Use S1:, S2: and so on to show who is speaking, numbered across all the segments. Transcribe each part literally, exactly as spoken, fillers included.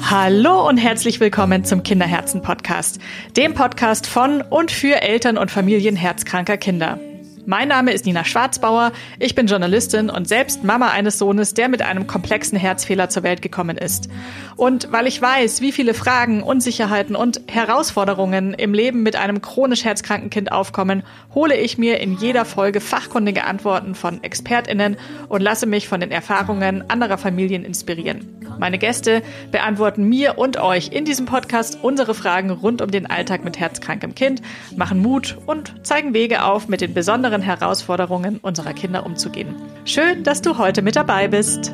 S1: Hallo und herzlich willkommen zum Kinderherzen-Podcast, dem Podcast von und für Eltern und Familien herzkranker Kinder. Mein Name ist Nina Schwarzbauer, ich bin Journalistin und selbst Mama eines Sohnes, der mit einem komplexen Herzfehler zur Welt gekommen ist. Und weil ich weiß, wie viele Fragen, Unsicherheiten und Herausforderungen im Leben mit einem chronisch herzkranken Kind aufkommen, hole ich mir in jeder Folge fachkundige Antworten von ExpertInnen und lasse mich von den Erfahrungen anderer Familien inspirieren. Meine Gäste beantworten mir und euch in diesem Podcast unsere Fragen rund um den Alltag mit herzkrankem Kind, machen Mut und zeigen Wege auf, mit den besonderen Herausforderungen unserer Kinder umzugehen. Schön, dass du heute mit dabei bist.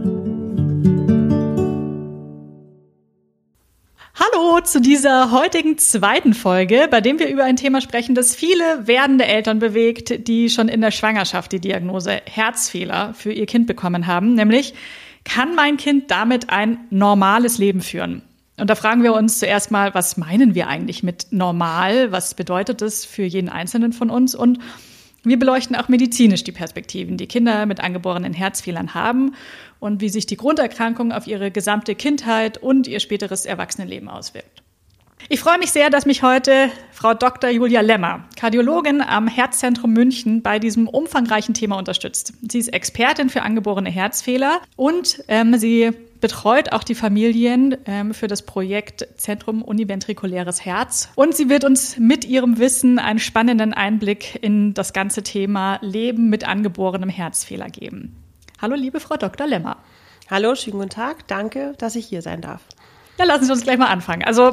S1: Hallo zu dieser heutigen zweiten Folge, bei dem wir über ein Thema sprechen, das viele werdende Eltern bewegt, die schon in der Schwangerschaft die Diagnose Herzfehler für ihr Kind bekommen haben, nämlich: Kann mein Kind damit ein normales Leben führen? Und da fragen wir uns zuerst mal, was meinen wir eigentlich mit normal? Was bedeutet das für jeden Einzelnen von uns? Und wir beleuchten auch medizinisch die Perspektiven, die Kinder mit angeborenen Herzfehlern haben und wie sich die Grunderkrankung auf ihre gesamte Kindheit und ihr späteres Erwachsenenleben auswirkt. Ich freue mich sehr, dass mich heute Frau Doktor Julia Lemmer, Kardiologin am Herzzentrum München, bei diesem umfangreichen Thema unterstützt. Sie ist Expertin für angeborene Herzfehler und ähm, sie betreut auch die Familien ähm, für das Projekt Zentrum Univentrikuläres Herz. Und sie wird uns mit ihrem Wissen einen spannenden Einblick in das ganze Thema Leben mit angeborenem Herzfehler geben. Hallo, liebe Frau Doktor Lemmer.
S2: Hallo, schönen guten Tag. Danke, dass ich hier sein darf.
S1: Ja, lassen Sie uns gleich mal anfangen. Also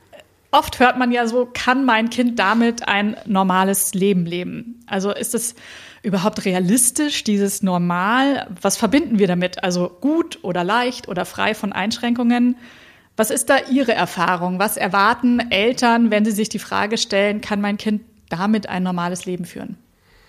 S1: oft hört man ja so, kann mein Kind damit ein normales Leben leben? Also ist es überhaupt realistisch, dieses Normal? Was verbinden wir damit? Also gut oder leicht oder frei von Einschränkungen? Was ist da Ihre Erfahrung? Was erwarten Eltern, wenn sie sich die Frage stellen, kann mein Kind damit ein normales Leben führen?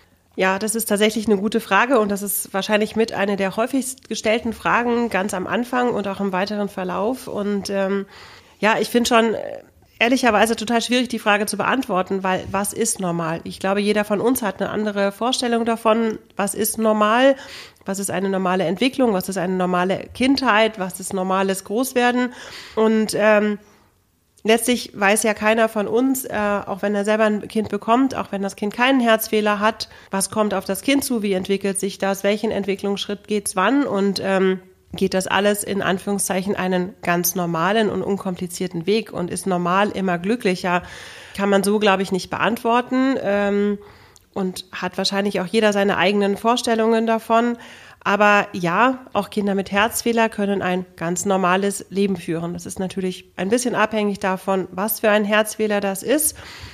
S2: Ja, das ist tatsächlich eine gute Frage und das ist wahrscheinlich mit einer der häufigst gestellten Fragen ganz am Anfang und auch im weiteren Verlauf. Und ähm, ja, ich finde schon ehrlicherweise total schwierig, die Frage zu beantworten, weil was ist normal? Ich glaube, jeder von uns hat eine andere Vorstellung davon, was ist normal, was ist eine normale Entwicklung, was ist eine normale Kindheit, was ist normales Großwerden. Und ähm, letztlich weiß ja keiner von uns, äh, auch wenn er selber ein Kind bekommt, auch wenn das Kind keinen Herzfehler hat, was kommt auf das Kind zu, wie entwickelt sich das, welchen Entwicklungsschritt geht's wann und ähm, geht das alles in Anführungszeichen einen ganz normalen und unkomplizierten Weg und ist normal immer glücklicher, kann man so, glaube ich, nicht beantworten ähm, und hat wahrscheinlich auch jeder seine eigenen Vorstellungen davon. Aber ja, auch Kinder mit Herzfehler können ein ganz normales Leben führen. Das ist natürlich ein bisschen abhängig davon, was für ein Herzfehler das ist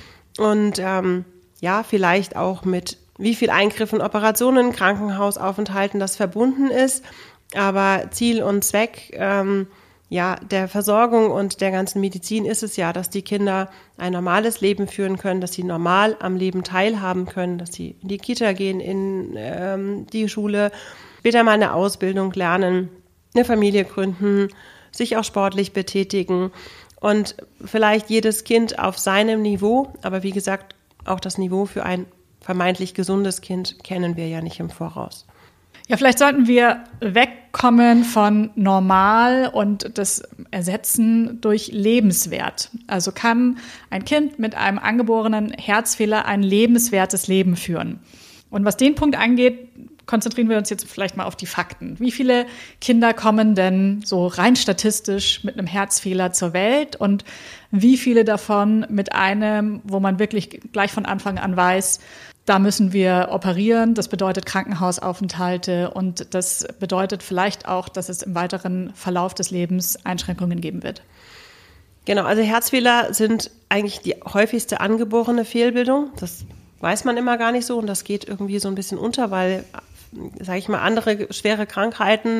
S2: und ähm, ja, vielleicht auch mit wie viel Eingriffen, Operationen, Krankenhausaufenthalten das verbunden ist. Aber Ziel und Zweck ähm, ja, der Versorgung und der ganzen Medizin ist es ja, dass die Kinder ein normales Leben führen können, dass sie normal am Leben teilhaben können, dass sie in die Kita gehen, in ähm, die Schule, später mal eine Ausbildung lernen, eine Familie gründen, sich auch sportlich betätigen und vielleicht jedes Kind auf seinem Niveau, aber wie gesagt, auch das Niveau für ein vermeintlich gesundes Kind kennen wir ja nicht im Voraus.
S1: Ja, vielleicht sollten wir wegkommen von normal und das ersetzen durch lebenswert. Also kann ein Kind mit einem angeborenen Herzfehler ein lebenswertes Leben führen? Und was den Punkt angeht, konzentrieren wir uns jetzt vielleicht mal auf die Fakten. Wie viele Kinder kommen denn so rein statistisch mit einem Herzfehler zur Welt und wie viele davon mit einem, wo man wirklich gleich von Anfang an weiß, da müssen wir operieren, das bedeutet Krankenhausaufenthalte und das bedeutet vielleicht auch, dass es im weiteren Verlauf des Lebens Einschränkungen geben wird.
S2: Genau, also Herzfehler sind eigentlich die häufigste angeborene Fehlbildung. Das weiß man immer gar nicht so und das geht irgendwie so ein bisschen unter, weil, sage ich mal, andere schwere Krankheiten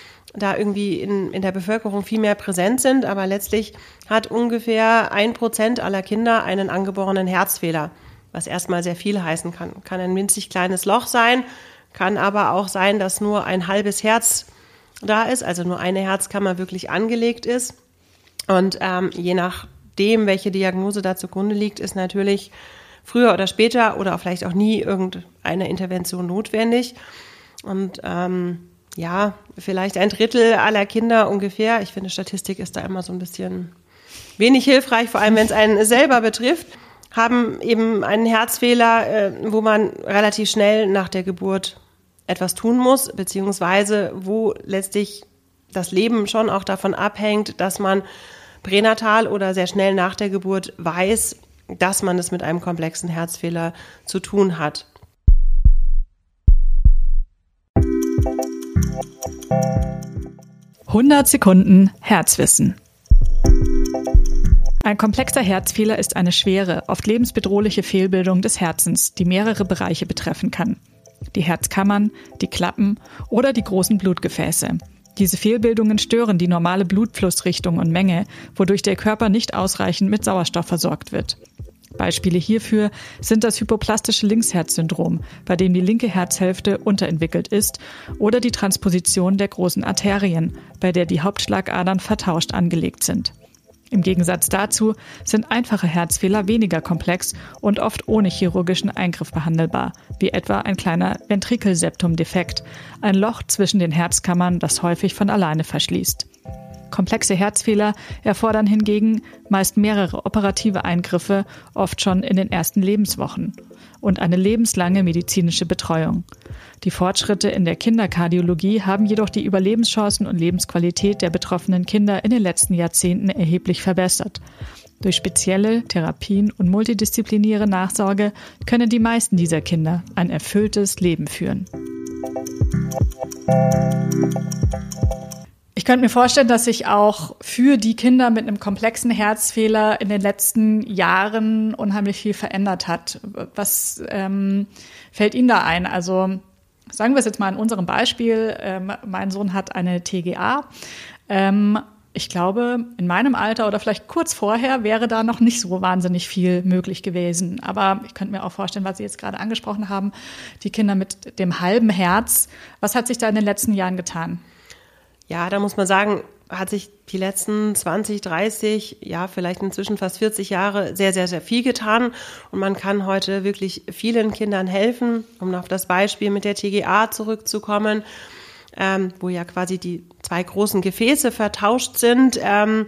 S2: da irgendwie in, in der Bevölkerung viel mehr präsent sind. Aber letztlich hat ungefähr ein Prozent aller Kinder einen angeborenen Herzfehler, was erstmal sehr viel heißen kann. Kann ein winzig kleines Loch sein, kann aber auch sein, dass nur ein halbes Herz da ist, also nur eine Herzkammer wirklich angelegt ist. Und ähm, je nachdem, welche Diagnose da zugrunde liegt, ist natürlich früher oder später oder vielleicht auch nie irgendeine Intervention notwendig. Und ähm, ja, vielleicht ein Drittel aller Kinder ungefähr, ich finde, Statistik ist da immer so ein bisschen wenig hilfreich, vor allem wenn es einen selber betrifft, haben eben einen Herzfehler, wo man relativ schnell nach der Geburt etwas tun muss, beziehungsweise wo letztlich das Leben schon auch davon abhängt, dass man pränatal oder sehr schnell nach der Geburt weiß, dass man es mit einem komplexen Herzfehler zu tun hat.
S1: hundert Sekunden Herzwissen. Ein komplexer Herzfehler ist eine schwere, oft lebensbedrohliche Fehlbildung des Herzens, die mehrere Bereiche betreffen kann. Die Herzkammern, die Klappen oder die großen Blutgefäße. Diese Fehlbildungen stören die normale Blutflussrichtung und Menge, wodurch der Körper nicht ausreichend mit Sauerstoff versorgt wird. Beispiele hierfür sind das hypoplastische Linksherzsyndrom, bei dem die linke Herzhälfte unterentwickelt ist, oder die Transposition der großen Arterien, bei der die Hauptschlagadern vertauscht angelegt sind. Im Gegensatz dazu sind einfache Herzfehler weniger komplex und oft ohne chirurgischen Eingriff behandelbar, wie etwa ein kleiner Ventrikelseptumdefekt, ein Loch zwischen den Herzkammern, das häufig von alleine verschließt. Komplexe Herzfehler erfordern hingegen meist mehrere operative Eingriffe, oft schon in den ersten Lebenswochen, und eine lebenslange medizinische Betreuung. Die Fortschritte in der Kinderkardiologie haben jedoch die Überlebenschancen und Lebensqualität der betroffenen Kinder in den letzten Jahrzehnten erheblich verbessert. Durch spezielle Therapien und multidisziplinäre Nachsorge können die meisten dieser Kinder ein erfülltes Leben führen. Ich könnte mir vorstellen, dass sich auch für die Kinder mit einem komplexen Herzfehler in den letzten Jahren unheimlich viel verändert hat. Was ähm, fällt Ihnen da ein? Also sagen wir es jetzt mal in unserem Beispiel. Ähm, mein Sohn hat eine T G A. Ähm, ich glaube, in meinem Alter oder vielleicht kurz vorher wäre da noch nicht so wahnsinnig viel möglich gewesen. Aber ich könnte mir auch vorstellen, was Sie jetzt gerade angesprochen haben, die Kinder mit dem halben Herz. Was hat sich da in den letzten Jahren getan?
S2: Ja, da muss man sagen, hat sich die letzten zwanzig, dreißig, ja, vielleicht inzwischen fast vierzig Jahre sehr, sehr, sehr viel getan. Und man kann heute wirklich vielen Kindern helfen, um auf das Beispiel mit der T G A zurückzukommen, ähm, wo ja quasi die zwei großen Gefäße vertauscht sind. Ähm,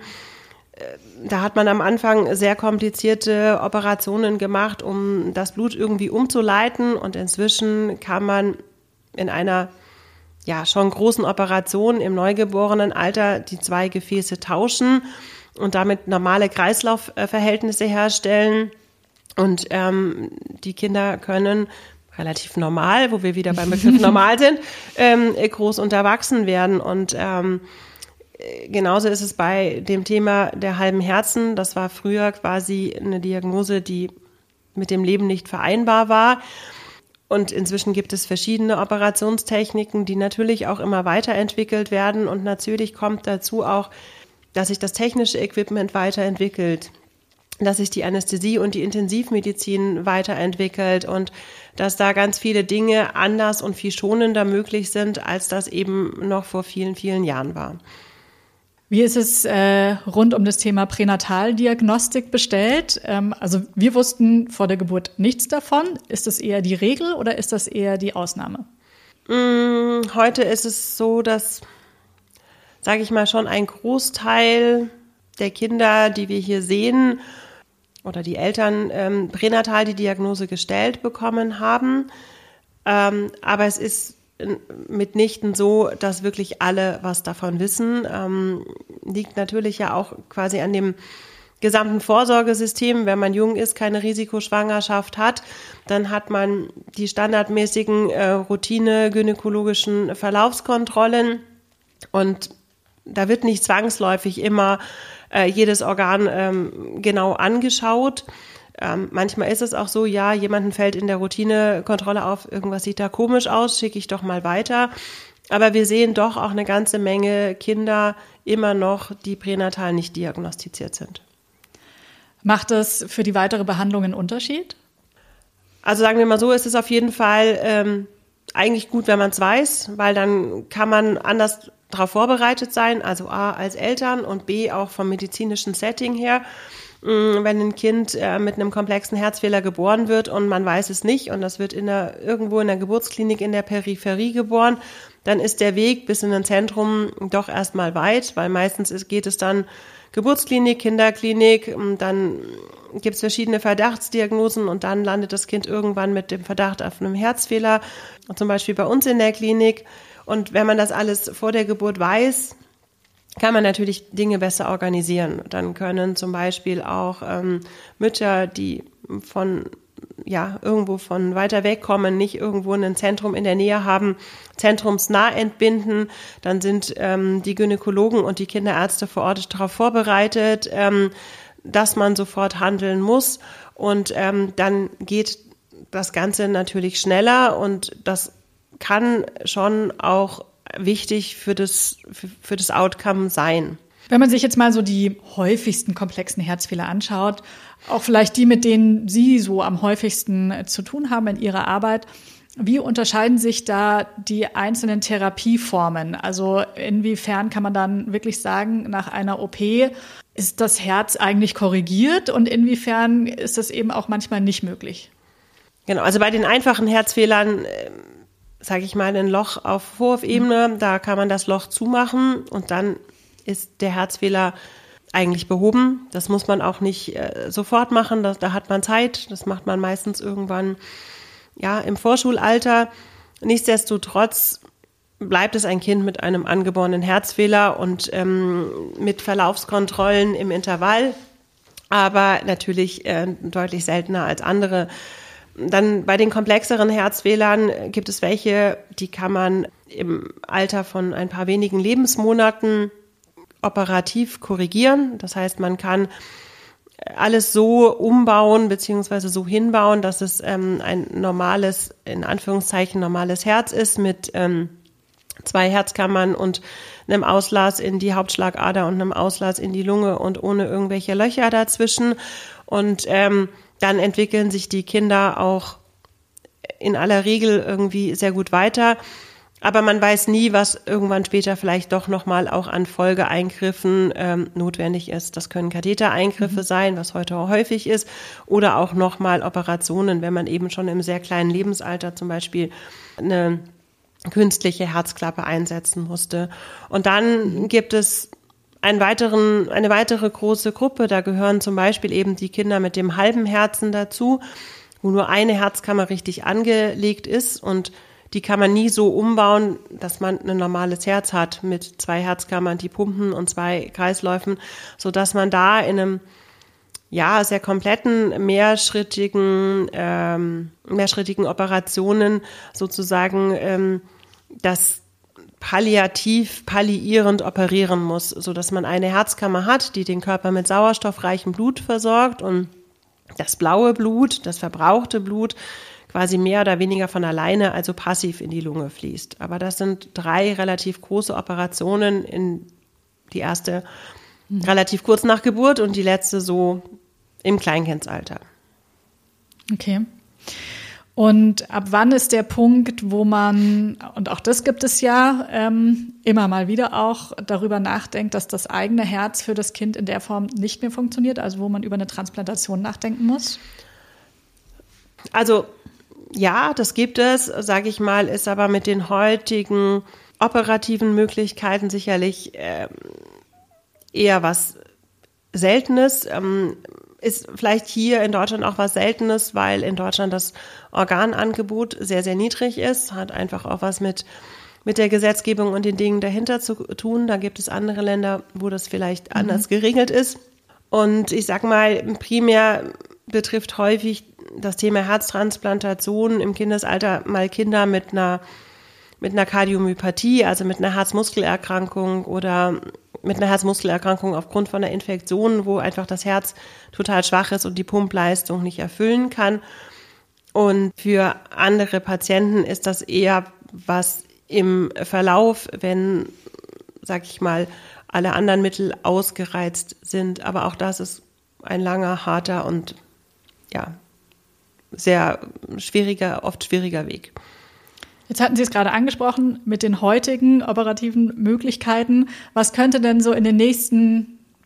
S2: da hat man am Anfang sehr komplizierte Operationen gemacht, um das Blut irgendwie umzuleiten. Und inzwischen kann man in einer ja, schon großen Operationen im Neugeborenenalter die zwei Gefäße tauschen und damit normale Kreislaufverhältnisse herstellen. Und ähm, die Kinder können relativ normal, wo wir wieder beim Begriff normal sind, ähm, groß und erwachsen werden. Und ähm, genauso ist es bei dem Thema der halben Herzen. Das war früher quasi eine Diagnose, die mit dem Leben nicht vereinbar war. Und inzwischen gibt es verschiedene Operationstechniken, die natürlich auch immer weiterentwickelt werden. Und natürlich kommt dazu auch, dass sich das technische Equipment weiterentwickelt, dass sich die Anästhesie und die Intensivmedizin weiterentwickelt und dass da ganz viele Dinge anders und viel schonender möglich sind, als das eben noch vor vielen, vielen Jahren war.
S1: Wie ist es äh, rund um das Thema Pränataldiagnostik bestellt? Ähm, also wir wussten vor der Geburt nichts davon. Ist das eher die Regel oder ist das eher die Ausnahme?
S2: Mm, heute ist es so, dass, sage ich mal, schon ein Großteil der Kinder, die wir hier sehen, oder die Eltern ähm, pränatal die Diagnose gestellt bekommen haben. Ähm, aber es ist mitnichten so, dass wirklich alle was davon wissen. Ähm, liegt natürlich ja auch quasi an dem gesamten Vorsorgesystem. Wenn man jung ist, keine Risikoschwangerschaft hat, dann hat man die standardmäßigen äh, Routine-gynäkologischen Verlaufskontrollen und da wird nicht zwangsläufig immer äh, jedes Organ ähm, genau angeschaut. Ähm, manchmal ist es auch so, ja, jemanden fällt in der Routinekontrolle auf, irgendwas sieht da komisch aus, schicke ich doch mal weiter. Aber wir sehen doch auch eine ganze Menge Kinder immer noch, die pränatal nicht diagnostiziert sind.
S1: Macht das für die weitere Behandlung einen Unterschied?
S2: Also sagen wir mal so, ist es auf jeden Fall ähm, eigentlich gut, wenn man es weiß, weil dann kann man anders darauf vorbereitet sein, also A als Eltern und B auch vom medizinischen Setting her. wenn ein Kind äh, mit einem komplexen Herzfehler geboren wird und man weiß es nicht und das wird in der, irgendwo in der Geburtsklinik in der Peripherie geboren, dann ist der Weg bis in ein Zentrum doch erstmal weit, weil meistens ist, geht es dann Geburtsklinik, Kinderklinik, und dann gibt es verschiedene Verdachtsdiagnosen und dann landet das Kind irgendwann mit dem Verdacht auf einem Herzfehler, zum Beispiel bei uns in der Klinik. Und wenn man das alles vor der Geburt weiß, kann man natürlich Dinge besser organisieren. Dann können zum Beispiel auch ähm, Mütter, die von ja irgendwo von weiter weg kommen, nicht irgendwo ein Zentrum in der Nähe haben, zentrumsnah entbinden. Dann sind ähm, die Gynäkologen und die Kinderärzte vor Ort darauf vorbereitet, ähm, dass man sofort handeln muss. Und ähm, dann geht das Ganze natürlich schneller und das kann schon auch wichtig für das, für, für das Outcome sein.
S1: Wenn man sich jetzt mal so die häufigsten komplexen Herzfehler anschaut, auch vielleicht die, mit denen Sie so am häufigsten zu tun haben in Ihrer Arbeit, wie unterscheiden sich da die einzelnen Therapieformen? Also inwiefern kann man dann wirklich sagen, nach einer O P ist das Herz eigentlich korrigiert und inwiefern ist das eben auch manchmal nicht möglich? Genau,
S2: also bei den einfachen Herzfehlern sage ich mal, ein Loch auf Vorhof-Ebene, da kann man das Loch zumachen und dann ist der Herzfehler eigentlich behoben. Das muss man auch nicht äh, sofort machen, das, da hat man Zeit, das macht man meistens irgendwann ja im Vorschulalter. Nichtsdestotrotz bleibt es ein Kind mit einem angeborenen Herzfehler und ähm, mit Verlaufskontrollen im Intervall, aber natürlich äh, deutlich seltener als andere. Dann bei den komplexeren Herzfehlern gibt es welche, die kann man im Alter von ein paar wenigen Lebensmonaten operativ korrigieren. Das heißt, man kann alles so umbauen bzw. so hinbauen, dass es ähm, ein normales, in Anführungszeichen normales Herz ist mit ähm, zwei Herzkammern und einem Auslass in die Hauptschlagader und einem Auslass in die Lunge und ohne irgendwelche Löcher dazwischen. Und ähm, dann entwickeln sich die Kinder auch in aller Regel irgendwie sehr gut weiter. Aber man weiß nie, was irgendwann später vielleicht doch nochmal auch an Folgeeingriffen ähm, notwendig ist. Das können Kathetereingriffe mhm. sein, was heute auch häufig ist, oder auch nochmal Operationen, wenn man eben schon im sehr kleinen Lebensalter zum Beispiel eine künstliche Herzklappe einsetzen musste. Und dann gibt es einen weiteren, eine weitere große Gruppe, da gehören zum Beispiel eben die Kinder mit dem halben Herzen dazu, wo nur eine Herzkammer richtig angelegt ist und die kann man nie so umbauen, dass man ein normales Herz hat mit zwei Herzkammern, die pumpen und zwei Kreisläufen, so dass man da in einem ja sehr kompletten mehrschrittigen ähm, mehrschrittigen Operationen sozusagen ähm, das palliativ, palliierend operieren muss, so dass man eine Herzkammer hat, die den Körper mit sauerstoffreichem Blut versorgt und das blaue Blut, das verbrauchte Blut quasi mehr oder weniger von alleine, also passiv in die Lunge fließt. Aber das sind drei relativ große Operationen, in die erste mhm. relativ kurz nach Geburt und die letzte so im Kleinkindsalter.
S1: Okay. Und ab wann ist der Punkt, wo man, und auch das gibt es ja ähm, immer mal wieder auch, darüber nachdenkt, dass das eigene Herz für das Kind in der Form nicht mehr funktioniert, also wo man über eine Transplantation nachdenken muss?
S2: Also ja, das gibt es, sage ich mal, ist aber mit den heutigen operativen Möglichkeiten sicherlich äh, eher was Seltenes. Ähm, ist vielleicht hier in Deutschland auch was Seltenes, weil in Deutschland das Organangebot sehr, sehr niedrig ist. Hat einfach auch was mit, mit der Gesetzgebung und den Dingen dahinter zu tun. Da gibt es andere Länder, wo das vielleicht mhm. anders geregelt ist. Und ich sag mal, primär betrifft häufig das Thema Herztransplantation im Kindesalter mal Kinder mit einer, mit einer Kardiomyopathie, also mit einer Herzmuskelerkrankung oder mit einer Herzmuskelerkrankung aufgrund von einer Infektion, wo einfach das Herz total schwach ist und die Pumpleistung nicht erfüllen kann. Und für andere Patienten ist das eher was im Verlauf, wenn, sag ich mal, alle anderen Mittel ausgereizt sind. Aber auch das ist ein langer, harter und ja, sehr schwieriger, oft schwieriger Weg.
S1: Jetzt hatten Sie es gerade angesprochen mit den heutigen operativen Möglichkeiten. Was könnte denn so in den nächsten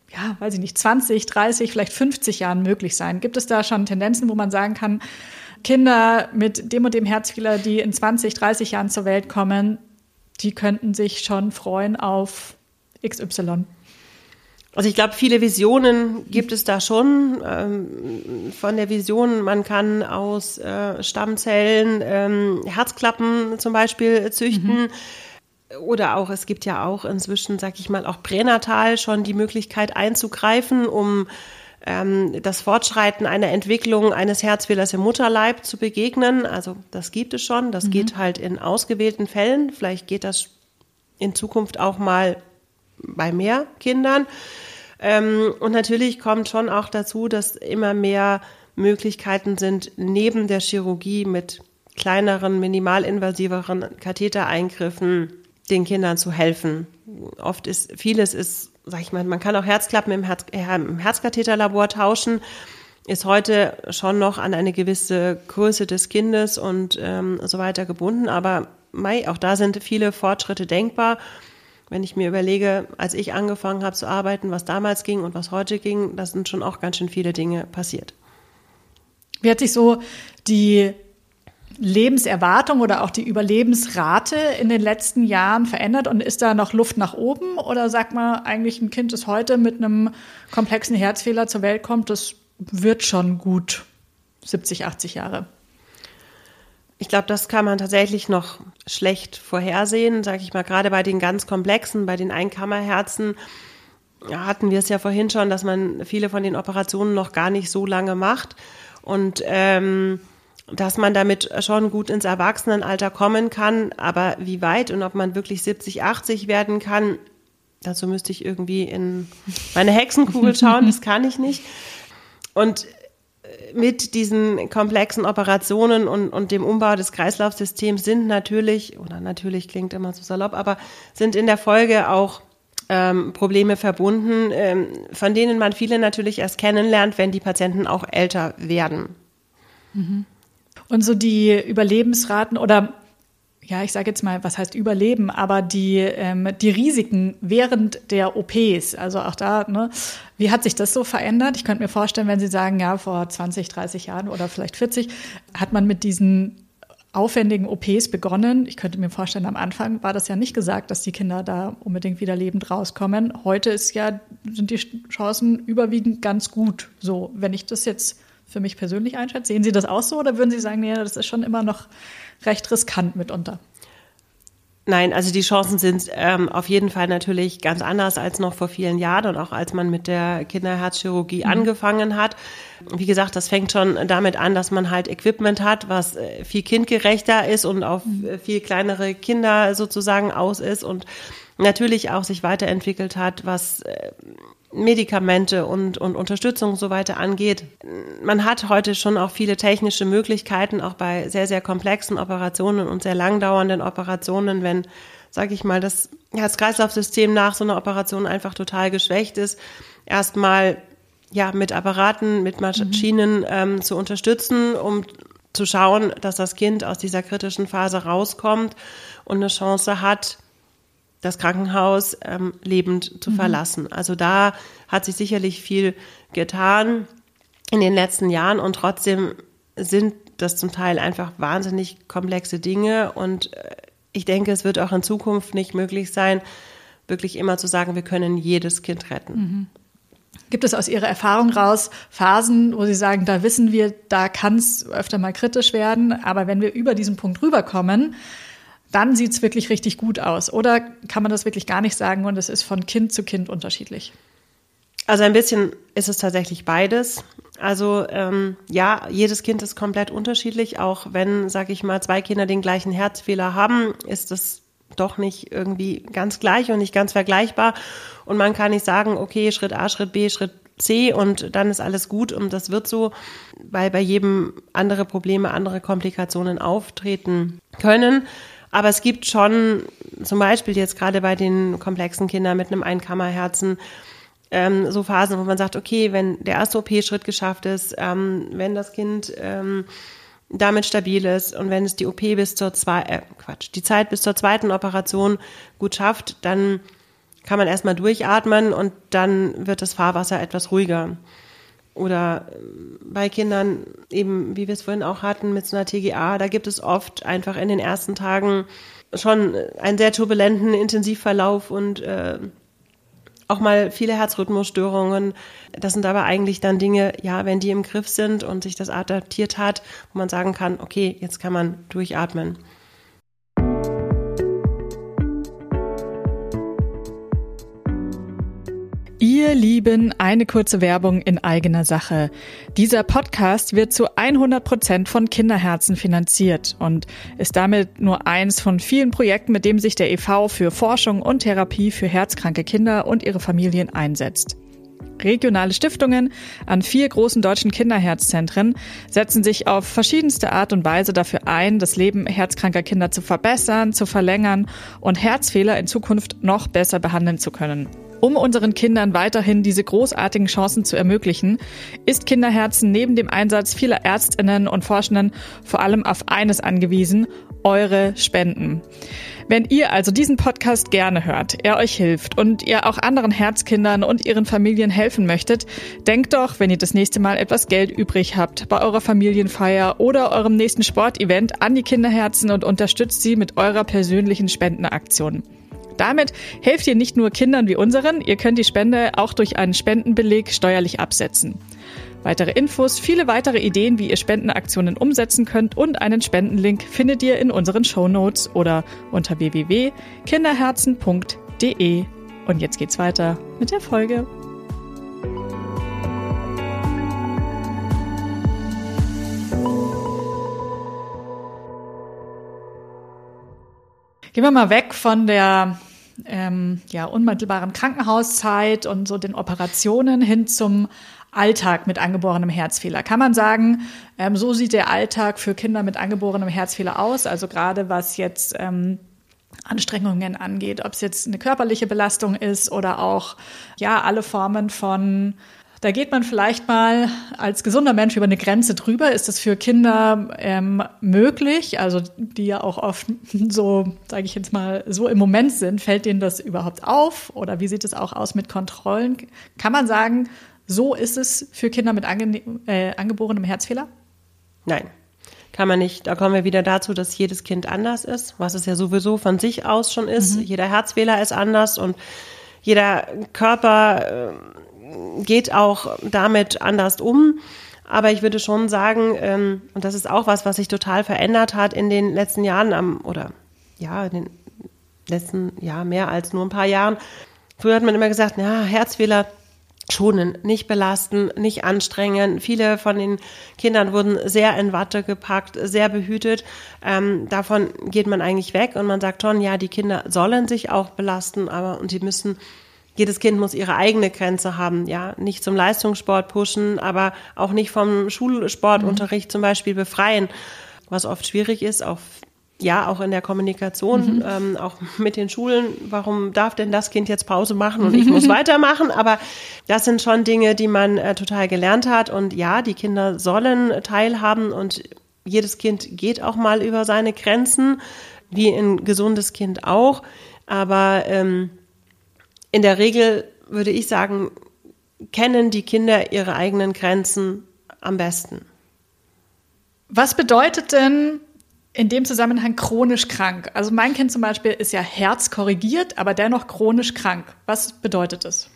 S1: ja, weiß ich nicht, zwanzig, dreißig, vielleicht fünfzig Jahren möglich sein? Gibt es da schon Tendenzen, wo man sagen kann, Kinder mit dem und dem Herzfehler, die in zwanzig, dreißig Jahren zur Welt kommen, die könnten sich schon freuen auf X Y?
S2: Also ich glaube, viele Visionen gibt es da schon. Ähm, von der Vision, man kann aus äh, Stammzellen ähm, Herzklappen zum Beispiel züchten. Mhm. Oder auch, es gibt ja auch inzwischen, sag ich mal, auch pränatal schon die Möglichkeit einzugreifen, um ähm, das Fortschreiten einer Entwicklung eines Herzfehlers im Mutterleib zu begegnen. Also das gibt es schon. Das mhm. geht halt in ausgewählten Fällen. Vielleicht geht das in Zukunft auch mal bei mehr Kindern. Ähm, und natürlich kommt schon auch dazu, dass immer mehr Möglichkeiten sind, neben der Chirurgie mit kleineren, minimalinvasiveren Kathetereingriffen den Kindern zu helfen. Oft ist, vieles ist, sag ich mal, man kann auch Herzklappen im, Herz, äh, im Herzkatheterlabor tauschen, ist heute schon noch an eine gewisse Größe des Kindes und ähm, so weiter gebunden. Aber mei, auch da sind viele Fortschritte denkbar. Wenn ich mir überlege, als ich angefangen habe zu arbeiten, was damals ging und was heute ging, da sind schon auch ganz schön viele Dinge passiert.
S1: Wie hat sich so die Lebenserwartung oder auch die Überlebensrate in den letzten Jahren verändert und ist da noch Luft nach oben? Oder sagt man eigentlich, ein Kind, das heute mit einem komplexen Herzfehler zur Welt kommt, das wird schon gut siebzig, achtzig Jahre?
S2: Ich glaube, das kann man tatsächlich noch schlecht vorhersehen, sage ich mal, gerade bei den ganz komplexen, bei den Einkammerherzen hatten wir es ja vorhin schon, dass man viele von den Operationen noch gar nicht so lange macht und ähm, dass man damit schon gut ins Erwachsenenalter kommen kann, aber wie weit und ob man wirklich siebzig, achtzig werden kann, dazu müsste ich irgendwie in meine Hexenkugel schauen, das kann ich nicht. Und mit diesen komplexen Operationen und, und dem Umbau des Kreislaufsystems sind natürlich, oder natürlich klingt immer so salopp, aber sind in der Folge auch ähm, Probleme verbunden, ähm, von denen man viele natürlich erst kennenlernt, wenn die Patienten auch älter werden.
S1: Mhm. Und so die Überlebensraten oder, ja, ich sage jetzt mal, was heißt Überleben, aber die, ähm, die Risiken während der O Ps, also auch da, ne, wie hat sich das so verändert? Ich könnte mir vorstellen, wenn Sie sagen, ja, vor zwanzig, dreißig Jahren oder vielleicht vierzig, hat man mit diesen aufwendigen O Ps begonnen. Ich könnte mir vorstellen, am Anfang war das ja nicht gesagt, dass die Kinder da unbedingt wieder lebend rauskommen. Heute ist ja, sind die Chancen überwiegend ganz gut. So, wenn ich das jetzt für mich persönlich einschätze, sehen Sie das auch so oder würden Sie sagen, nee, das ist schon immer noch recht riskant mitunter?
S2: Nein, also die Chancen sind ähm, auf jeden Fall natürlich ganz anders als noch vor vielen Jahren und auch als man mit der Kinderherzchirurgie mhm. angefangen hat. Wie gesagt, das fängt schon damit an, dass man halt Equipment hat, was äh, viel kindgerechter ist und auf äh, viel kleinere Kinder sozusagen aus ist und natürlich auch sich weiterentwickelt hat, was äh, Medikamente und, und Unterstützung und so weiter angeht. Man hat heute schon auch viele technische Möglichkeiten, auch bei sehr, sehr komplexen Operationen und sehr langdauernden Operationen, wenn, sage ich mal, das Herz-Kreislauf-System nach so einer Operation einfach total geschwächt ist, erstmal ja mit Apparaten, mit Maschinen mhm. ähm, zu unterstützen, um zu schauen, dass das Kind aus dieser kritischen Phase rauskommt und eine Chance hat, das Krankenhaus ähm, lebend zu mhm. verlassen. Also da hat sich sicherlich viel getan in den letzten Jahren und trotzdem sind das zum Teil einfach wahnsinnig komplexe Dinge und ich denke, es wird auch in Zukunft nicht möglich sein, wirklich immer zu sagen, wir können jedes Kind retten.
S1: Mhm. Gibt es aus Ihrer Erfahrung raus Phasen, wo Sie sagen, da wissen wir, da kann es öfter mal kritisch werden, aber wenn wir über diesen Punkt rüberkommen, dann sieht es wirklich richtig gut aus. Oder kann man das wirklich gar nicht sagen und es ist von Kind zu Kind unterschiedlich?
S2: Also ein bisschen ist es tatsächlich beides. Also ähm, ja, jedes Kind ist komplett unterschiedlich. Auch wenn, sage ich mal, zwei Kinder den gleichen Herzfehler haben, ist das doch nicht irgendwie ganz gleich und nicht ganz vergleichbar. Und man kann nicht sagen, okay, Schritt A, Schritt B, Schritt C und dann ist alles gut und das wird so, weil bei jedem andere Probleme, andere Komplikationen auftreten können. Aber es gibt schon zum Beispiel jetzt gerade bei den komplexen Kindern mit einem Einkammerherzen ähm, so Phasen, wo man sagt, okay, wenn der erste O P-Schritt geschafft ist, ähm, wenn das Kind ähm, damit stabil ist und wenn es die O P bis zur zwei, äh, Quatsch, die Zeit bis zur zweiten Operation gut schafft, dann kann man erstmal durchatmen und dann wird das Fahrwasser etwas ruhiger. Oder bei Kindern eben, wie wir es vorhin auch hatten, mit so einer T G A, da gibt es oft einfach in den ersten Tagen schon einen sehr turbulenten Intensivverlauf und äh, auch mal viele Herzrhythmusstörungen. Das sind aber eigentlich dann Dinge, ja, wenn die im Griff sind und sich das adaptiert hat, wo man sagen kann, okay, jetzt kann man durchatmen.
S1: Ihr Lieben, eine kurze Werbung in eigener Sache. Dieser Podcast wird zu hundert Prozent von Kinderherzen finanziert und ist damit nur eins von vielen Projekten, mit dem sich der E V für Forschung und Therapie für herzkranke Kinder und ihre Familien einsetzt. Regionale Stiftungen an vier großen deutschen Kinderherzzentren setzen sich auf verschiedenste Art und Weise dafür ein, das Leben herzkranker Kinder zu verbessern, zu verlängern und Herzfehler in Zukunft noch besser behandeln zu können. Um unseren Kindern weiterhin diese großartigen Chancen zu ermöglichen, ist Kinderherzen neben dem Einsatz vieler Ärztinnen und Forschenden vor allem auf eines angewiesen: eure Spenden. Wenn ihr also diesen Podcast gerne hört, er euch hilft und ihr auch anderen Herzkindern und ihren Familien helfen möchtet, denkt doch, wenn ihr das nächste Mal etwas Geld übrig habt, bei eurer Familienfeier oder eurem nächsten Sportevent an die Kinderherzen und unterstützt sie mit eurer persönlichen Spendenaktion. Damit helft ihr nicht nur Kindern wie unseren, ihr könnt die Spende auch durch einen Spendenbeleg steuerlich absetzen. Weitere Infos, viele weitere Ideen, wie ihr Spendenaktionen umsetzen könnt und einen Spendenlink findet ihr in unseren Shownotes oder unter w w w punkt kinderherzen punkt d e. Und jetzt geht's weiter mit der Folge. Gehen wir mal weg von der ähm, ja, unmittelbaren Krankenhauszeit und so den Operationen hin zum Alltag mit angeborenem Herzfehler. Kann man sagen, ähm, so sieht der Alltag für Kinder mit angeborenem Herzfehler aus? Also gerade was jetzt ähm, Anstrengungen angeht, ob es jetzt eine körperliche Belastung ist oder auch ja alle Formen von, da geht man vielleicht mal als gesunder Mensch über eine Grenze drüber. Ist das für Kinder ähm, möglich? Also die ja auch oft so, sage ich jetzt mal, so im Moment sind. Fällt denen das überhaupt auf? Oder wie sieht es auch aus mit Kontrollen? Kann man sagen, so ist es für Kinder mit ange- äh, angeborenem Herzfehler?
S2: Nein, kann man nicht. Da kommen wir wieder dazu, dass jedes Kind anders ist, was es ja sowieso von sich aus schon ist. Mhm. Jeder Herzfehler ist anders und jeder Körper äh, geht auch damit anders um. Aber ich würde schon sagen, ähm, und das ist auch was, was sich total verändert hat in den letzten Jahren, am, oder ja, in den letzten, ja, mehr als nur ein paar Jahren. Früher hat man immer gesagt, ja, Herzfehler schonen, nicht belasten, nicht anstrengen. Viele von den Kindern wurden sehr in Watte gepackt, sehr behütet. Ähm, davon geht man eigentlich weg und man sagt schon, ja, die Kinder sollen sich auch belasten, aber und sie müssen, jedes Kind muss ihre eigene Grenze haben, ja, nicht zum Leistungssport pushen, aber auch nicht vom Schulsportunterricht mhm. zum Beispiel befreien, was oft schwierig ist, auch Ja, auch in der Kommunikation, mhm. ähm, auch mit den Schulen. Warum darf denn das Kind jetzt Pause machen und ich muss weitermachen? Aber das sind schon Dinge, die man äh, total gelernt hat. Und ja, die Kinder sollen teilhaben und jedes Kind geht auch mal über seine Grenzen, wie ein gesundes Kind auch. Aber ähm, in der Regel würde ich sagen, kennen die Kinder ihre eigenen Grenzen am besten.
S1: Was bedeutet denn in dem Zusammenhang chronisch krank? Also mein Kind zum Beispiel ist ja herzkorrigiert, aber dennoch chronisch krank. Was bedeutet das?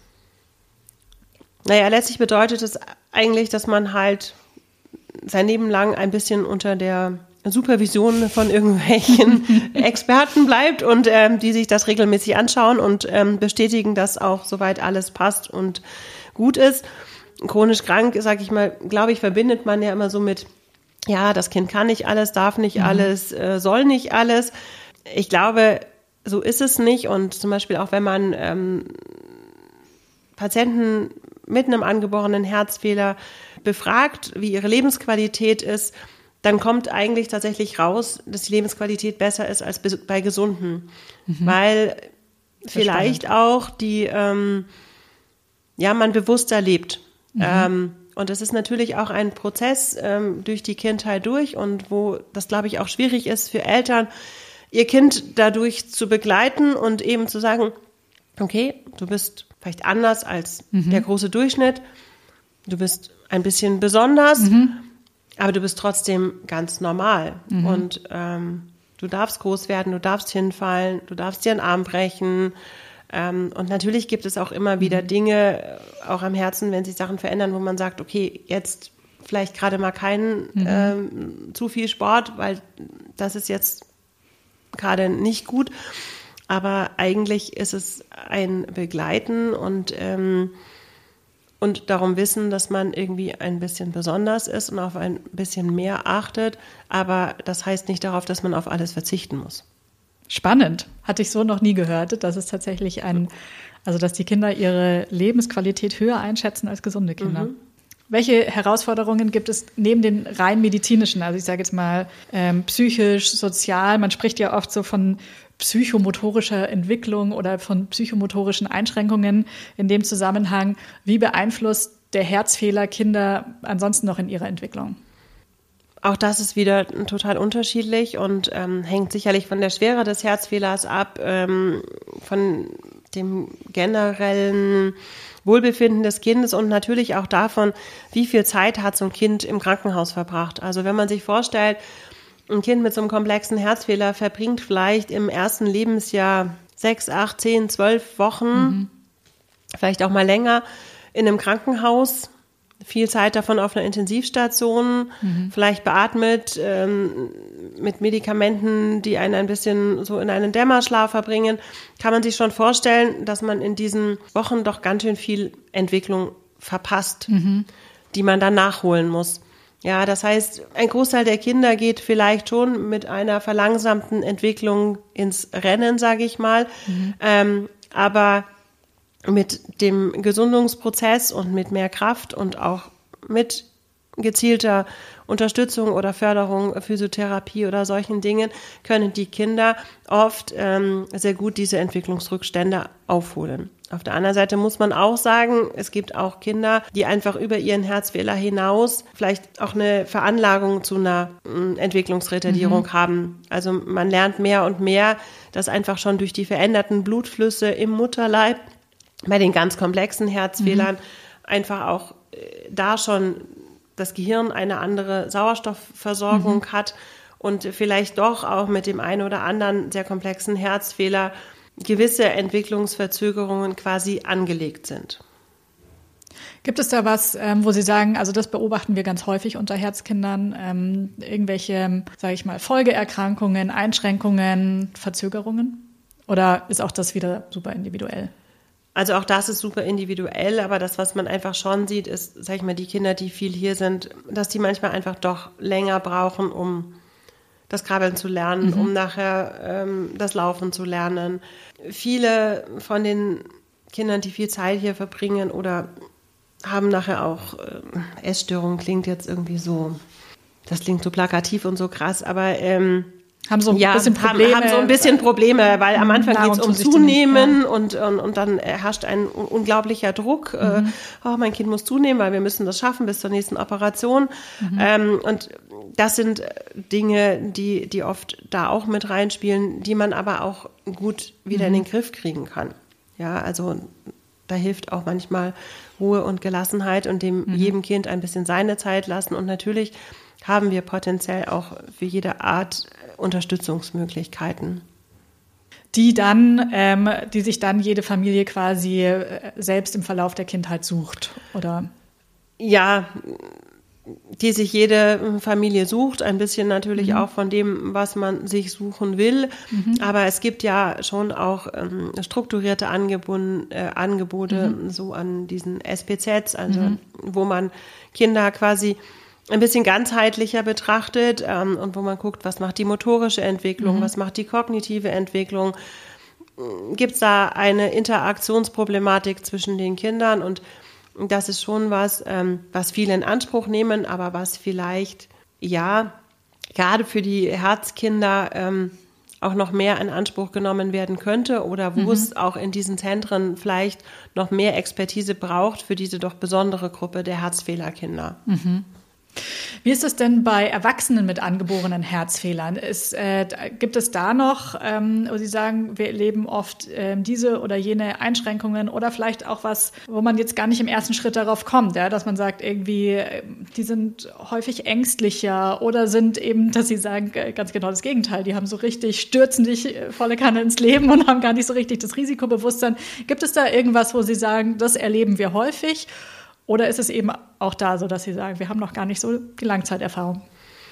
S2: Naja, letztlich bedeutet es eigentlich, dass man halt sein Leben lang ein bisschen unter der Supervision von irgendwelchen Experten bleibt und ähm, die sich das regelmäßig anschauen und ähm, bestätigen, dass auch soweit alles passt und gut ist. Chronisch krank, sage ich mal, glaube ich, verbindet man ja immer so mit, ja, das Kind kann nicht alles, darf nicht mhm. alles, äh, soll nicht alles. Ich glaube, so ist es nicht. Und zum Beispiel auch, wenn man ähm, Patienten mit einem angeborenen Herzfehler befragt, wie ihre Lebensqualität ist, dann kommt eigentlich tatsächlich raus, dass die Lebensqualität besser ist als bei Gesunden. Mhm. Weil vielleicht auch die, ähm, ja, man bewusster lebt. Mhm. Ähm, Und es ist natürlich auch ein Prozess ähm, durch die Kindheit durch und wo das, glaube ich, auch schwierig ist für Eltern, ihr Kind dadurch zu begleiten und eben zu sagen, okay, du bist vielleicht anders als
S1: Mhm.
S2: der große Durchschnitt, du bist ein bisschen besonders,
S1: Mhm.
S2: aber du bist trotzdem ganz normal.
S1: Mhm.
S2: Und ähm, du darfst groß werden, du darfst hinfallen, du darfst dir einen Arm brechen. Ähm, und natürlich gibt es auch immer wieder Dinge, äh, auch am Herzen, wenn sich Sachen verändern, wo man sagt, okay, jetzt vielleicht gerade mal keinen
S1: Mhm.
S2: ähm, zu viel Sport, weil das ist jetzt gerade nicht gut. Aber eigentlich ist es ein Begleiten und ähm, Und darum wissen, dass man irgendwie ein bisschen besonders ist und auf ein bisschen mehr achtet. Aber das heißt nicht darauf, dass man auf alles verzichten muss.
S1: Spannend. Hatte ich so noch nie gehört, dass es tatsächlich ein, also dass die Kinder ihre Lebensqualität höher einschätzen als gesunde Kinder.
S2: Mhm.
S1: Welche Herausforderungen gibt es neben den rein medizinischen, also ich sage jetzt mal ähm, psychisch, sozial, man spricht ja oft so von psychomotorischer Entwicklung oder von psychomotorischen Einschränkungen in dem Zusammenhang. Wie beeinflusst der Herzfehler Kinder ansonsten noch in ihrer Entwicklung?
S2: Auch das ist wieder total unterschiedlich und ähm, hängt sicherlich von der Schwere des Herzfehlers ab, ähm, von dem generellen Wohlbefinden des Kindes und natürlich auch davon, wie viel Zeit hat so ein Kind im Krankenhaus verbracht. Also wenn man sich vorstellt, ein Kind mit so einem komplexen Herzfehler verbringt vielleicht im ersten Lebensjahr sechs, acht, zehn, zwölf Wochen, mhm. vielleicht auch mal länger in einem Krankenhaus, viel Zeit davon auf einer Intensivstation, mhm. vielleicht beatmet, ähm, mit Medikamenten, die einen ein bisschen so in einen Dämmerschlaf verbringen, kann man sich schon vorstellen, dass man in diesen Wochen doch ganz schön viel Entwicklung verpasst, mhm. die man dann nachholen muss. Ja, das heißt, ein Großteil der Kinder geht vielleicht schon mit einer verlangsamten Entwicklung ins Rennen, sage ich mal, mhm. ähm, aber mit dem Gesundungsprozess und mit mehr Kraft und auch mit gezielter Unterstützung oder Förderung, Physiotherapie oder solchen Dingen können die Kinder oft ähm, sehr gut diese Entwicklungsrückstände aufholen. Auf der anderen Seite muss man auch sagen, es gibt auch Kinder, die einfach über ihren Herzfehler hinaus vielleicht auch eine Veranlagung zu einer äh, Entwicklungsretardierung mhm. haben. Also man lernt mehr und mehr, dass einfach schon durch die veränderten Blutflüsse im Mutterleib bei den ganz komplexen Herzfehlern mhm. einfach auch äh, da schon das Gehirn eine andere Sauerstoffversorgung mhm. hat und vielleicht doch auch mit dem einen oder anderen sehr komplexen Herzfehler gewisse Entwicklungsverzögerungen quasi angelegt sind.
S1: Gibt es da was, ähm, wo Sie sagen, also das beobachten wir ganz häufig unter Herzkindern, ähm, irgendwelche, sage ich mal, Folgeerkrankungen, Einschränkungen, Verzögerungen? Oder ist auch das wieder super individuell?
S2: Also auch das ist super individuell, aber das, was man einfach schon sieht, ist, sag ich mal, die Kinder, die viel hier sind, dass die manchmal einfach doch länger brauchen, um das Krabbeln zu lernen, mhm. um nachher ähm, das Laufen zu lernen. Viele von den Kindern, die viel Zeit hier verbringen oder haben nachher auch äh, Essstörungen, klingt jetzt irgendwie so, das klingt so plakativ und so krass, aber ähm,
S1: haben so ein
S2: ja,
S1: bisschen Probleme.
S2: Haben, haben so ein bisschen Probleme, weil am Anfang geht es um Zunehmen
S1: ja.
S2: und, und, und dann herrscht ein unglaublicher Druck. Mhm. Äh, oh, mein Kind muss zunehmen, weil wir müssen das schaffen bis zur nächsten Operation. Mhm. Ähm, und das sind Dinge, die, die oft da auch mit reinspielen, die man aber auch gut wieder mhm. in den Griff kriegen kann. Ja, also da hilft auch manchmal Ruhe und Gelassenheit und dem mhm. jedem Kind ein bisschen seine Zeit lassen. Und natürlich haben wir potenziell auch für jede Art Unterstützungsmöglichkeiten.
S1: Die dann, ähm, die sich dann jede Familie quasi äh, selbst im Verlauf der Kindheit sucht, oder?
S2: Ja, die sich jede Familie sucht, ein bisschen natürlich mhm. auch von dem, was man sich suchen will. Mhm. Aber es gibt ja schon auch ähm, strukturierte Angebun- äh, Angebote mhm. so an diesen S P Zs, also mhm. wo man Kinder quasi ein bisschen ganzheitlicher betrachtet ähm, und wo man guckt, was macht die motorische Entwicklung, mhm. was macht die kognitive Entwicklung. Gibt es da eine Interaktionsproblematik zwischen den Kindern? Und das ist schon was, ähm, was viele in Anspruch nehmen, aber was vielleicht, ja, gerade für die Herzkinder ähm, auch noch mehr in Anspruch genommen werden könnte oder wo mhm. es auch in diesen Zentren vielleicht noch mehr Expertise braucht für diese doch besondere Gruppe der Herzfehlerkinder.
S1: Mhm. Wie ist es denn bei Erwachsenen mit angeborenen Herzfehlern? Ist, äh, gibt es da noch, ähm, wo Sie sagen, wir erleben oft äh, diese oder jene Einschränkungen oder vielleicht auch was, wo man jetzt gar nicht im ersten Schritt darauf kommt, ja? Dass man sagt, irgendwie, äh, die sind häufig ängstlicher oder sind eben, dass Sie sagen, äh, ganz genau das Gegenteil, die haben so richtig, stürzen dich äh, volle Kanne ins Leben und haben gar nicht so richtig das Risikobewusstsein. Gibt es da irgendwas, wo Sie sagen, das erleben wir häufig? Oder ist es eben auch da so, dass Sie sagen, wir haben noch gar nicht so die Langzeiterfahrung?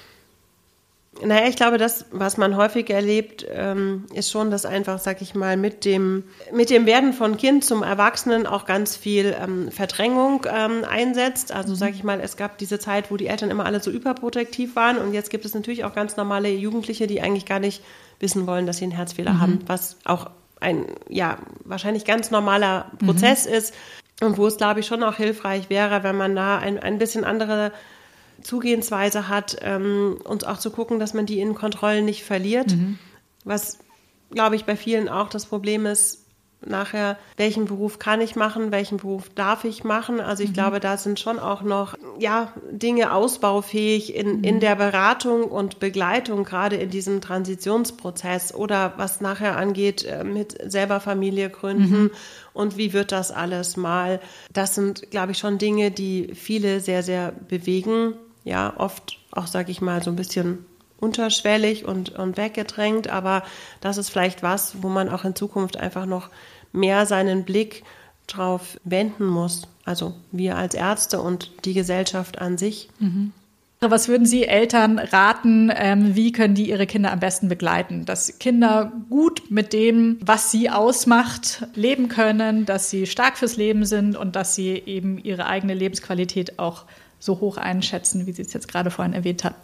S2: Naja, ich glaube, das, was man häufig erlebt, ähm, ist schon, dass einfach, sag ich mal, mit dem, mit dem Werden von Kind zum Erwachsenen auch ganz viel ähm, Verdrängung ähm, einsetzt. Also, sag ich mal, es gab diese Zeit, wo die Eltern immer alle so überprotektiv waren und jetzt gibt es natürlich auch ganz normale Jugendliche, die eigentlich gar nicht wissen wollen, dass sie einen Herzfehler mhm. haben, was auch ein, ja, wahrscheinlich ganz normaler Prozess mhm. ist. Und wo es, glaube ich, schon auch hilfreich wäre, wenn man da ein, ein bisschen andere Zugehensweise hat, ähm, und auch zu gucken, dass man die Innenkontrollen nicht verliert. Mhm. Was, glaube ich, bei vielen auch das Problem ist, nachher, welchen Beruf kann ich machen, welchen Beruf darf ich machen. Also ich mhm. glaube, da sind schon auch noch ja, Dinge ausbaufähig in, mhm. in der Beratung und Begleitung, gerade in diesem Transitionsprozess oder was nachher angeht mit selber Familie gründen mhm. und wie wird das alles mal. Das sind, glaube ich, schon Dinge, die viele sehr, sehr bewegen. Ja, oft auch, sage ich mal, so ein bisschen unterschwellig und, und weggedrängt, aber das ist vielleicht was, wo man auch in Zukunft einfach noch mehr seinen Blick drauf wenden muss. Also wir als Ärzte und die Gesellschaft an sich.
S1: Mhm. Was würden Sie Eltern raten, ähm, wie können die ihre Kinder am besten begleiten? Dass Kinder gut mit dem, was sie ausmacht, leben können, dass sie stark fürs Leben sind und dass sie eben ihre eigene Lebensqualität auch so hoch einschätzen, wie Sie es jetzt gerade vorhin erwähnt haben.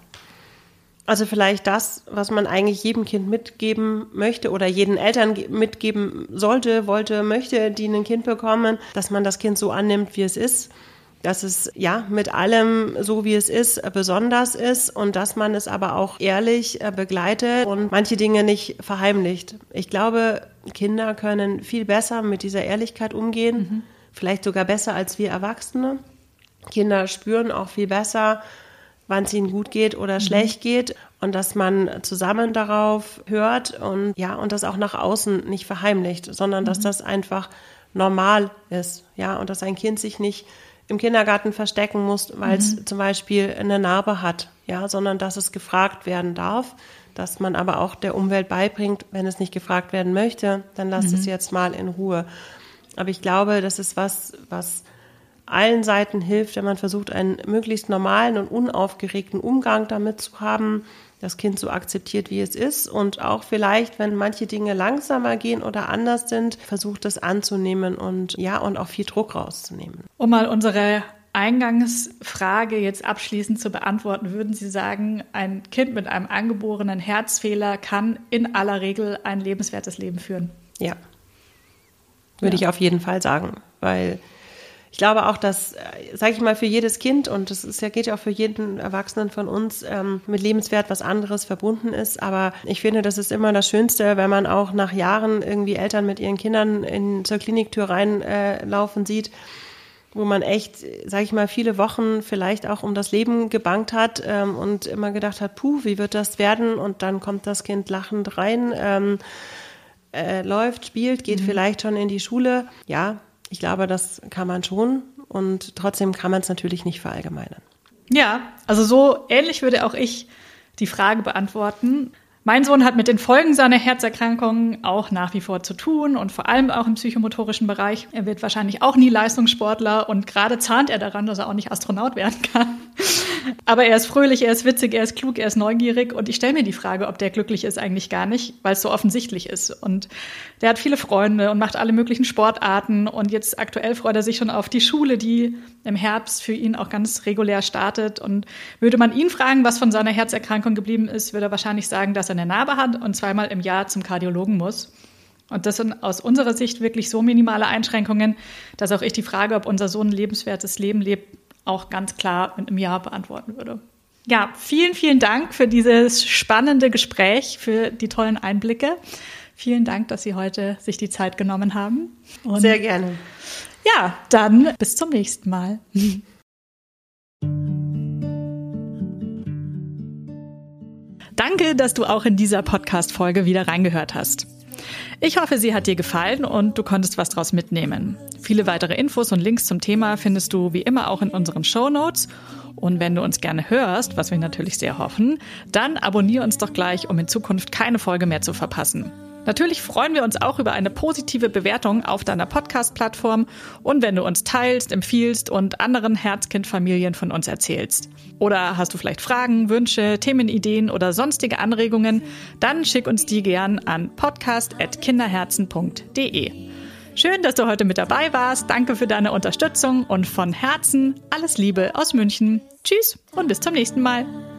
S2: Also vielleicht das, was man eigentlich jedem Kind mitgeben möchte oder jeden Eltern mitgeben sollte, wollte, möchte, die ein Kind bekommen, dass man das Kind so annimmt, wie es ist, dass es ja mit allem, so wie es ist, besonders ist und dass man es aber auch ehrlich begleitet und manche Dinge nicht verheimlicht. Ich glaube, Kinder können viel besser mit dieser Ehrlichkeit umgehen, mhm. vielleicht sogar besser als wir Erwachsene. Kinder spüren auch viel besser, wann es ihnen gut geht oder mhm. schlecht geht und dass man zusammen darauf hört und ja und das auch nach außen nicht verheimlicht, sondern mhm. dass das einfach normal ist, ja und dass ein Kind sich nicht im Kindergarten verstecken muss, weil es mhm. zum Beispiel eine Narbe hat, ja, sondern dass es gefragt werden darf, dass man aber auch der Umwelt beibringt, wenn es nicht gefragt werden möchte, dann lasst mhm. es jetzt mal in Ruhe. Aber ich glaube, das ist was, was allen Seiten hilft, wenn man versucht, einen möglichst normalen und unaufgeregten Umgang damit zu haben, das Kind so akzeptiert, wie es ist und auch vielleicht, wenn manche Dinge langsamer gehen oder anders sind, versucht das anzunehmen und ja, und auch viel Druck rauszunehmen.
S1: Um mal unsere Eingangsfrage jetzt abschließend zu beantworten, würden Sie sagen, ein Kind mit einem angeborenen Herzfehler kann in aller Regel ein lebenswertes Leben führen?
S2: Ja, würde ja. ich auf jeden Fall sagen, weil ich glaube auch, dass, sage ich mal, für jedes Kind, und das ist ja, geht ja auch für jeden Erwachsenen von uns, ähm, mit Lebenswert was anderes verbunden ist. Aber ich finde, das ist immer das Schönste, wenn man auch nach Jahren irgendwie Eltern mit ihren Kindern in, zur Kliniktür reinlaufen äh, sieht, wo man echt, sage ich mal, viele Wochen vielleicht auch um das Leben gebangt hat ähm, und immer gedacht hat, puh, wie wird das werden? Und dann kommt das Kind lachend rein, ähm, äh, läuft, spielt, geht mhm. vielleicht schon in die Schule. Ja, ich glaube, das kann man schon und trotzdem kann man es natürlich nicht verallgemeinern.
S1: Ja, also so ähnlich würde auch ich die Frage beantworten. Mein Sohn hat mit den Folgen seiner Herzerkrankung auch nach wie vor zu tun und vor allem auch im psychomotorischen Bereich. Er wird wahrscheinlich auch nie Leistungssportler und gerade zahnt er daran, dass er auch nicht Astronaut werden kann. Aber er ist fröhlich, er ist witzig, er ist klug, er ist neugierig und ich stelle mir die Frage, ob der glücklich ist, eigentlich gar nicht, weil es so offensichtlich ist. Und der hat viele Freunde und macht alle möglichen Sportarten und jetzt aktuell freut er sich schon auf die Schule, die im Herbst für ihn auch ganz regulär startet. Und würde man ihn fragen, was von seiner Herzerkrankung geblieben ist, würde er wahrscheinlich sagen, dass er eine Narbe hat und zweimal im Jahr zum Kardiologen muss. Und das sind aus unserer Sicht wirklich so minimale Einschränkungen, dass auch ich die Frage, ob unser Sohn ein lebenswertes Leben lebt, auch ganz klar mit einem Ja beantworten würde. Ja, vielen, vielen Dank für dieses spannende Gespräch, für die tollen Einblicke. Vielen Dank, dass Sie heute sich die Zeit genommen haben.
S2: Und sehr gerne.
S1: Ja, dann bis zum nächsten Mal. Danke, dass du auch in dieser Podcast-Folge wieder reingehört hast. Ich hoffe, sie hat dir gefallen und du konntest was draus mitnehmen. Viele weitere Infos und Links zum Thema findest du wie immer auch in unseren Shownotes. Und wenn du uns gerne hörst, was wir natürlich sehr hoffen, dann abonniere uns doch gleich, um in Zukunft keine Folge mehr zu verpassen. Natürlich freuen wir uns auch über eine positive Bewertung auf deiner Podcast-Plattform und wenn du uns teilst, empfiehlst und anderen Herzkind-Familien von uns erzählst. Oder hast du vielleicht Fragen, Wünsche, Themenideen oder sonstige Anregungen, dann schick uns die gern an podcast at kinderherzen punkt de. Schön, dass du heute mit dabei warst. Danke für deine Unterstützung und von Herzen alles Liebe aus München. Tschüss und bis zum nächsten Mal.